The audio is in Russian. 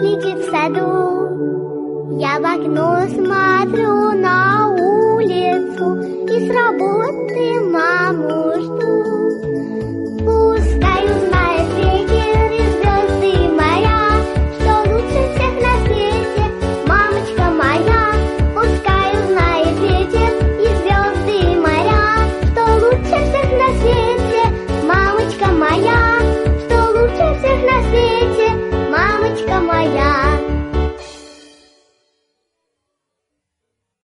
летит в саду. Я в окно смотрю на улицу и с работы маму жду. Пускай узнает ветер и звезды и моря, что лучше всех на свете мамочка моя. Пускай узнает ветер и звезды и моря, что лучше всех на свете мамочка моя, что лучше всех на свете мамочка моя.